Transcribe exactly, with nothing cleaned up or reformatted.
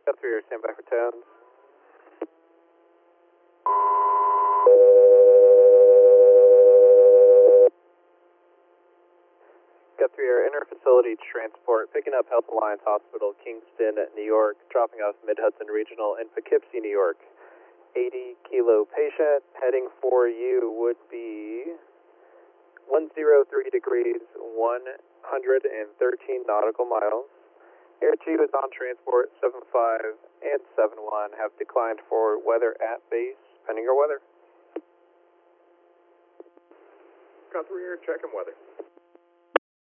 Got three air, stand by for tens. Got three air, inter-facility transport, picking up Health Alliance Hospital, Kingston, New York, dropping off Mid-Hudson Regional in Poughkeepsie, New York. eighty kilo patient, heading for you would be one oh three degrees, one hundred thirteen nautical miles. Air two is on transport, seven five and seven one have declined for weather at base, pending your weather. Got three air, checking weather.